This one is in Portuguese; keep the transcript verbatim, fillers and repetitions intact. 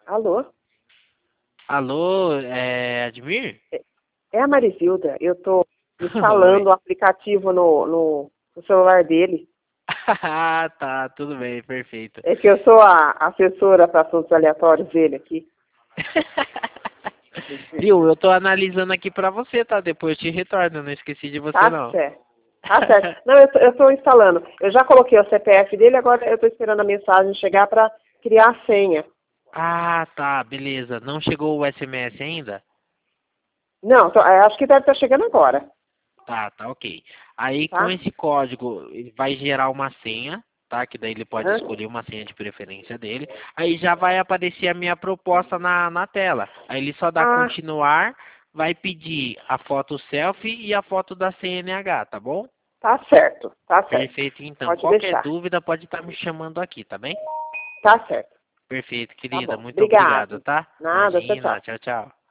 Alô? Alô, é Admir? É a Marisilda. Eu tô instalando Oi. o aplicativo no, no, no celular dele. Ah, tá, tudo bem, perfeito. É que eu sou a assessora para assuntos aleatórios dele aqui. Viu, eu tô analisando aqui pra você, tá? Depois eu te retorno, não esqueci de você Tá não. certo. Tá certo. Não, eu tô, eu tô instalando. Eu já coloquei o C P F dele, agora eu tô esperando a mensagem chegar para criar a senha. Ah, tá, beleza. Não chegou o S M S ainda? Não, tô- é, acho que deve estar chegando agora. Tá, tá, ok. Aí com Tá? esse código ele vai gerar uma senha, tá? Que daí ele pode Hã? escolher uma senha de preferência dele. Aí já vai aparecer a minha proposta na, na tela. Aí ele só dá Ah, continuar, vai pedir a foto selfie e a foto da C N H, tá bom? tá certo. Tá certo. Perfeito, então. Pode Qualquer deixar. dúvida pode estar me chamando aqui, tá bem? Tá certo. Perfeito, Tá querida. bom. Muito obrigado, Obrigado. tá? Nada, tchau, Imagina, tchau. tchau, tchau.